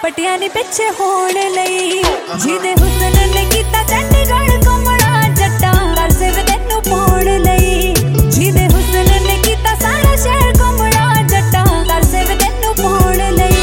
ਪਟਿਆਂ ਦੇ ਪਿੱਛੇ ਹੋਣ ਲਈ ਜਿਹਦੇ ਹੁਸਨ ਨੇ ਕੀਤਾ ਚੰਡੀਗੜ੍ਹ ਘੁੰਮਣਾ ਜੱਟਾਂ ਤਰਸੇ ਵੇ ਤੈਨੂੰ ਪਾਉਣ ਲਈ ਜਿਹਦੇ ਹੁਸਨ ਨੇ ਕੀਤਾ ਸਾਰਾ ਸ਼ਹਿਰ ਘੁੰਮਣਾ ਜੱਟਾਂ ਤਰਸੇ ਵੇ ਤੈਨੂੰ ਪਾਉਣ ਲਈ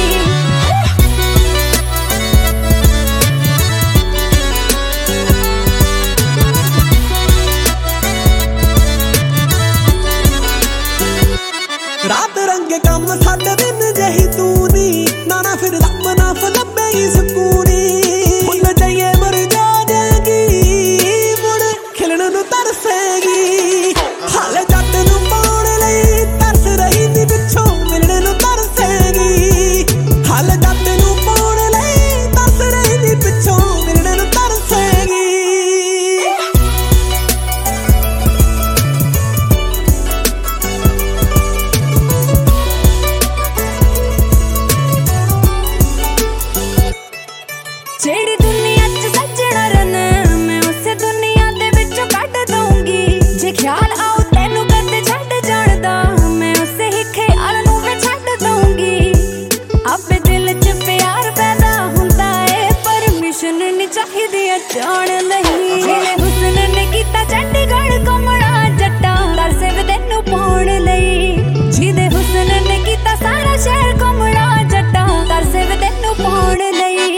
रात रंगे कम साडे दिन जही तू नी ना फिर दम ना फलबे ही सुकूनी फुल जाइए मर जाएगी मुड़ खिलण नू तरसेगी हाले जट नू पाउण लई तरस रही नी पिछों मिलण नू तरसेगी हाले जट नू पाउण लई तरस रही नी पिछों मिलण नू तरसेगी ਜਿਹੜੀ ਦੁਨੀਆ 'ਚ ਸੱਜਣਾ ਰਨ ਮੈਂ ਉਸੇ ਦੁਨੀਆ ਦੇ ਵਿੱਚੋਂ ਕੱਢ ਦਊਂਗੀ ਜੇ ਖਿਆਲ ਆਉ ਤੈਨੂੰ ਕਦੇ ਛੱਡ ਜਾਣਦਾ ਮੈਂ ਉਸੇ ਹੀ ਖਿਆਲ ਨੂੰ ਵੀ ਛੱਡ ਦਊਂਗੀ ਆਪੇ ਦਿਲ 'ਚ ਪਿਆਰ ਪੈਦਾ ਹੁੰਦਾ ਏ ਪਰਮਿਸ਼ਨ ਨਹੀਂ ਚਾਹੀਦੀ ਜਾਣ ਨਹੀਂ ਜਿਹਨੇ ਹੁਸਨ ਨੇ ਕੀਤਾ ਚੰਡੀਗੜ੍ਹ ਘੁੰਮਣਾ ਜੱਟਾਂ ਤਰਸੇ ਵੇ ਤੈਨੂੰ ਪਾਉਣ ਲਈ ਜਿਹਦੇ ਹੁਸਨ ਨੇ ਕੀਤਾ ਸਾਰਾ ਸ਼ਹਿਰ ਘੁੰਮਣਾ ਜੱਟਾਂ ਤਰਸੇ ਵੇ ਤੈਨੂੰ ਪਾਉਣ ਲਈ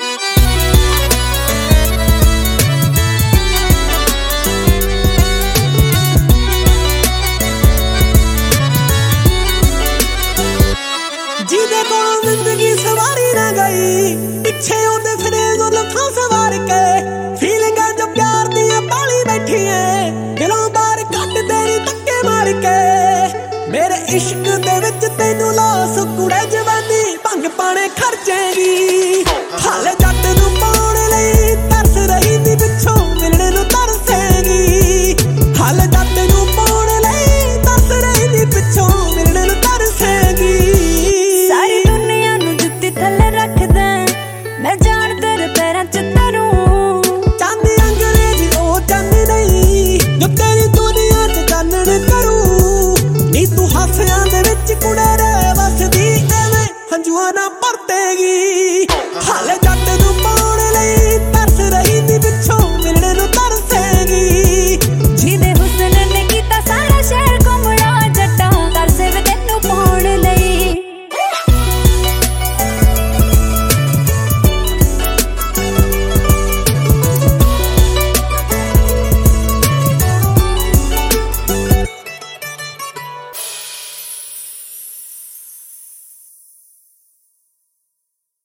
ਜਿਹਦੇ ਕੋਲੋਂ ਜ਼ਿੰਦਗੀ ਸਵਾਰੀ ਨਾ ਗਈ ਪਿੱਛੇ ਉਹਦੇ ਫਿਰੇ ਜੋ ਲੱਖਾਂ ਸਵਾਰ ਕੇ ਫੀਲਿੰਗਾਂ ਜੋ ਪਿਆਰ ਦੀਆਂ ਪਾਲੀ ਬੈਠੀ ਐ ਦਿਲੋਂ ਬਾਹਰ ਕੱਢ ਦੇਣੀ ਧੱਕੇ ਮਾਰ ਕੇ ਮੇਰੇ ਇਸ਼ਕ ਦੇ ਵਿੱਚ ਤੈਨੂੰ ਲਾਸ ਕੁੜੇ ਜਵਾਨੀ ਭੰਗ ਪਾਣੇ ਖਰਚੇਗੀ ਹਾਲੇ ਜੱਟ ਨੂੰ ਪਾਉਣ ਲਈ ਤਰਸ ਰਹੀ ਨੀ ਪਿੱਛੋਂ ਮਿਲਣ ਨੂੰ ਤਰਸੇਗੀ ਹਾਲੇ ਜੱਟ ਨੂੰ ਪਾਉਣ ਲਈ ਤਰਸ ਰਹੀ ਨੀ ਪਿੱਛੋਂ ਮਿਲਣ ਨੂੰ ਤਰਸੇਗੀ ਸਾਰੀ ਦੁਨੀਆ ਨੂੰ ਜੁੱਤੀ ਥੱਲੇ ਰੱਖਦਾ ਮੈਂ ਜਾਣ ਤੇਰੇ ਪੈਰਾਂ 'ਚ ਤਰੂੰ ਚਾਂਦੀ ਅੰਗਰੇਜ਼ੀ ਉਹ ਚਾਂਦੀ ਨਹੀਂ ਜੋ ਤੇਰੀ ਦੁਨੀਆ 'ਚ ਚਾਨਣ ਕਰੂ ਨੀ ਤੂੰ ਹਾਸਿਆਂ ਦੇ ਵਿੱਚ ਕੁੜੇ ਰਹਿ ਵਸਦੀ ਐਵੇਂ ਹੰਝੂਆਂ ਨਾ ਭਰਤੇਗੀ।